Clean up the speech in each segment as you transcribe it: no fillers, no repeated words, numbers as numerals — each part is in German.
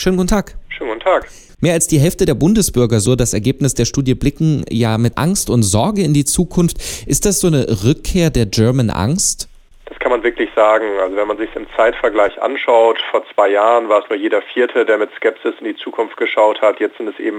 Schönen guten Tag. Schönen guten Tag. Mehr als die Hälfte der Bundesbürger, so das Ergebnis der Studie, blicken ja mit Angst und Sorge in die Zukunft. Ist das so eine Rückkehr der German Angst? Das kann man wirklich sagen. Also wenn man sich im Zeitvergleich anschaut, vor 2 Jahren war es nur jeder Vierte, der mit Skepsis in die Zukunft geschaut hat. Jetzt sind es eben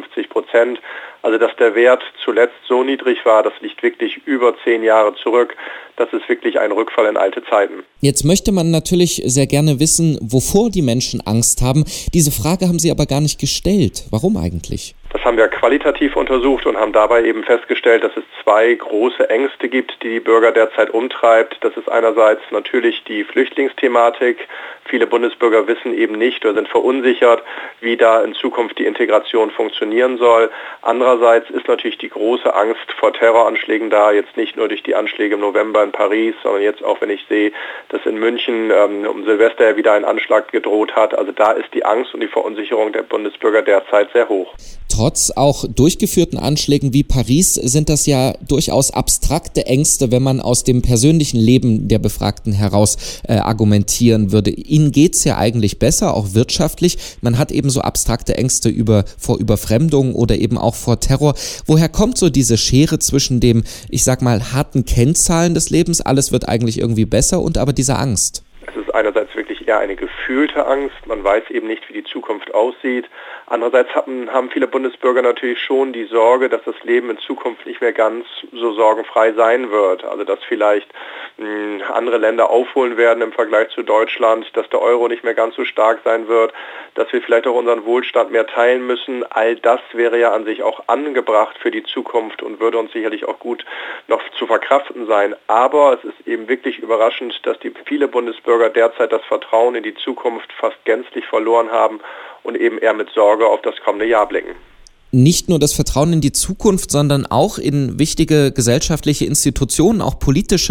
55%. Also dass der Wert zuletzt so niedrig war, das liegt wirklich über 10 Jahre zurück. Das ist wirklich ein Rückfall in alte Zeiten. Jetzt möchte man natürlich sehr gerne wissen, wovor die Menschen Angst haben. Diese Frage haben Sie aber gar nicht gestellt. Warum eigentlich? Das haben wir qualitativ untersucht und haben dabei eben festgestellt, dass es 2 große Ängste gibt, die die Bürger derzeit umtreibt. Das ist einerseits natürlich die Flüchtlingsthematik. Viele Bundesbürger wissen eben nicht oder sind verunsichert, wie da in Zukunft die Integration funktionieren soll. Andererseits ist natürlich die große Angst vor Terroranschlägen da, jetzt nicht nur durch die Anschläge im November in Paris, sondern jetzt auch, wenn ich sehe, dass in München um Silvester wieder ein Anschlag gedroht hat. Also da ist die Angst und die Verunsicherung der Bundesbürger derzeit sehr hoch. Trotz auch durchgeführten Anschlägen wie Paris sind das ja durchaus abstrakte Ängste, wenn man aus dem persönlichen Leben der Befragten heraus argumentieren würde. Ihnen geht's ja eigentlich besser, auch wirtschaftlich. Man hat eben so abstrakte Ängste vor Überfremdung oder eben auch vor Terror. Woher kommt so diese Schere zwischen dem, ich sag mal, harten Kennzahlen des Lebens, alles wird eigentlich irgendwie besser, und aber dieser Angst? Es ist einerseits wirklich eher eine gefühlte Angst. Man weiß eben nicht, wie die Zukunft aussieht. Andererseits haben viele Bundesbürger natürlich schon die Sorge, dass das Leben in Zukunft nicht mehr ganz so sorgenfrei sein wird. Also dass vielleicht andere Länder aufholen werden im Vergleich zu Deutschland, dass der Euro nicht mehr ganz so stark sein wird, dass wir vielleicht auch unseren Wohlstand mehr teilen müssen. All das wäre ja an sich auch angebracht für die Zukunft und würde uns sicherlich auch gut noch zu verkraften sein. Aber es ist eben wirklich überraschend, dass viele Bundesbürger derzeit das Vertrauen in die Zukunft fast gänzlich verloren haben und eben eher mit Sorge auf das kommende Jahr blicken. Nicht nur das Vertrauen in die Zukunft, sondern auch in wichtige gesellschaftliche Institutionen, auch politische.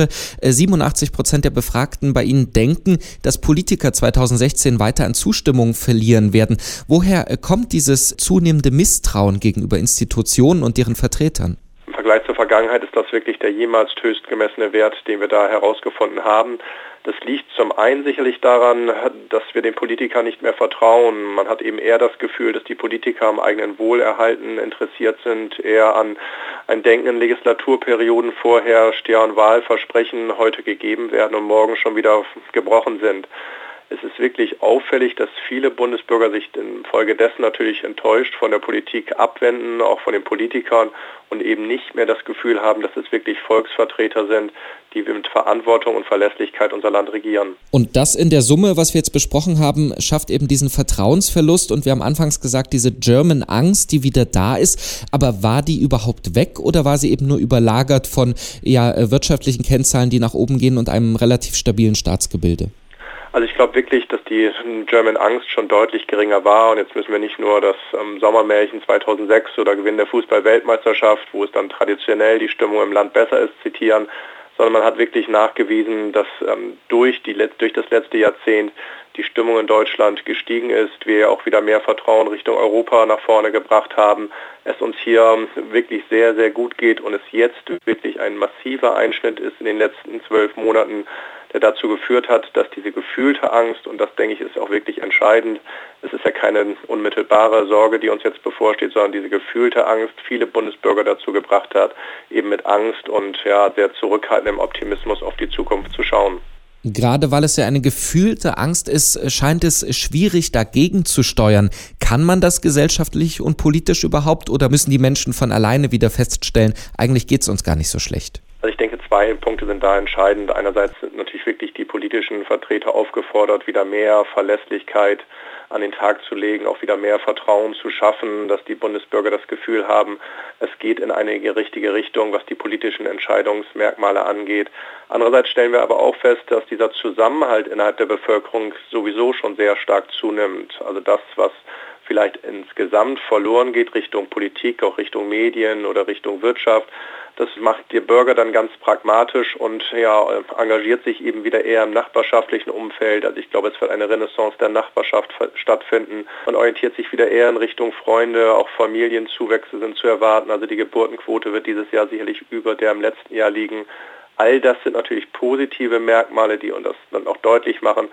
87% der Befragten bei Ihnen denken, dass Politiker 2016 weiter an Zustimmung verlieren werden. Woher kommt dieses zunehmende Misstrauen gegenüber Institutionen und deren Vertretern? Im Vergleich zur Vergangenheit ist das wirklich der jemals höchst gemessene Wert, den wir da herausgefunden haben. Das liegt zum einen sicherlich daran, dass wir den Politikern nicht mehr vertrauen. Man hat eben eher das Gefühl, dass die Politiker am eigenen Wohlerhalten interessiert sind, eher an ein Denken in Legislaturperioden vorher, deren Wahlversprechen heute gegeben werden und morgen schon wieder gebrochen sind. Es ist wirklich auffällig, dass viele Bundesbürger sich infolgedessen natürlich enttäuscht von der Politik abwenden, auch von den Politikern, und eben nicht mehr das Gefühl haben, dass es wirklich Volksvertreter sind, die mit Verantwortung und Verlässlichkeit unser Land regieren. Und das in der Summe, was wir jetzt besprochen haben, schafft eben diesen Vertrauensverlust. Und wir haben anfangs gesagt, diese German Angst, die wieder da ist. Aber war die überhaupt weg oder war sie eben nur überlagert von wirtschaftlichen Kennzahlen, die nach oben gehen, und einem relativ stabilen Staatsgebilde? Also ich glaube wirklich, dass die German Angst schon deutlich geringer war, und jetzt müssen wir nicht nur das Sommermärchen 2006 oder Gewinn der Fußball-Weltmeisterschaft, wo es dann traditionell die Stimmung im Land besser ist, zitieren, sondern man hat wirklich nachgewiesen, dass durch das letzte Jahrzehnt die Stimmung in Deutschland gestiegen ist, wir ja auch wieder mehr Vertrauen Richtung Europa nach vorne gebracht haben, es uns hier wirklich sehr, sehr gut geht und es jetzt wirklich ein massiver Einschnitt ist in den letzten 12 Monaten, der dazu geführt hat, dass diese gefühlte Angst, und das denke ich ist auch wirklich entscheidend, es ist ja keine unmittelbare Sorge, die uns jetzt bevorsteht, sondern diese gefühlte Angst viele Bundesbürger dazu gebracht hat, eben mit Angst und sehr zurückhaltendem Optimismus auf die Zukunft zu schauen. Gerade weil es ja eine gefühlte Angst ist, scheint es schwierig, dagegen zu steuern. Kann man das gesellschaftlich und politisch überhaupt, oder müssen die Menschen von alleine wieder feststellen, eigentlich geht es uns gar nicht so schlecht? Also ich denke, 2 Punkte sind da entscheidend. Einerseits sind natürlich wirklich die politischen Vertreter aufgefordert, wieder mehr Verlässlichkeit an den Tag zu legen, auch wieder mehr Vertrauen zu schaffen, dass die Bundesbürger das Gefühl haben, es geht in eine richtige Richtung, was die politischen Entscheidungsmerkmale angeht. Andererseits stellen wir aber auch fest, dass dieser Zusammenhalt innerhalb der Bevölkerung sowieso schon sehr stark zunimmt. Also das, was vielleicht insgesamt verloren geht Richtung Politik, auch Richtung Medien oder Richtung Wirtschaft, das macht der Bürger dann ganz pragmatisch und engagiert sich eben wieder eher im nachbarschaftlichen Umfeld. Also ich glaube, es wird eine Renaissance der Nachbarschaft stattfinden. Man orientiert sich wieder eher in Richtung Freunde, auch Familienzuwächse sind zu erwarten. Also die Geburtenquote wird dieses Jahr sicherlich über der im letzten Jahr liegen. All das sind natürlich positive Merkmale, die uns das dann auch deutlich machen,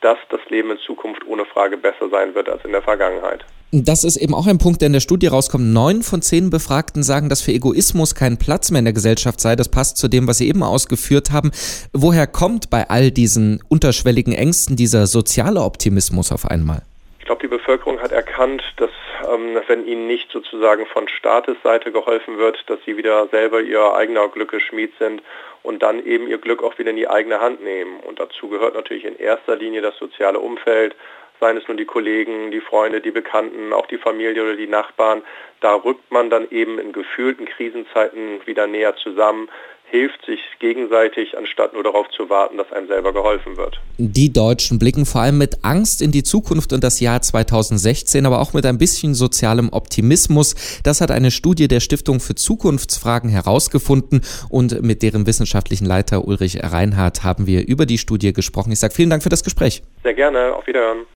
dass das Leben in Zukunft ohne Frage besser sein wird als in der Vergangenheit. Das ist eben auch ein Punkt, der in der Studie rauskommt. 9 von 10 Befragten sagen, dass für Egoismus kein Platz mehr in der Gesellschaft sei. Das passt zu dem, was Sie eben ausgeführt haben. Woher kommt bei all diesen unterschwelligen Ängsten dieser soziale Optimismus auf einmal? Ich glaube, die Bevölkerung hat erkannt, dass wenn ihnen nicht sozusagen von Staatesseite geholfen wird, dass sie wieder selber ihr eigener Glückesschmied sind und dann eben ihr Glück auch wieder in die eigene Hand nehmen. Und dazu gehört natürlich in erster Linie das soziale Umfeld, seien es nun die Kollegen, die Freunde, die Bekannten, auch die Familie oder die Nachbarn. Da rückt man dann eben in gefühlten Krisenzeiten wieder näher zusammen, hilft sich gegenseitig, anstatt nur darauf zu warten, dass einem selber geholfen wird. Die Deutschen blicken vor allem mit Angst in die Zukunft und das Jahr 2016, aber auch mit ein bisschen sozialem Optimismus. Das hat eine Studie der Stiftung für Zukunftsfragen herausgefunden und mit deren wissenschaftlichen Leiter Ulrich Reinhardt haben wir über die Studie gesprochen. Ich sage vielen Dank für das Gespräch. Sehr gerne, auf Wiederhören.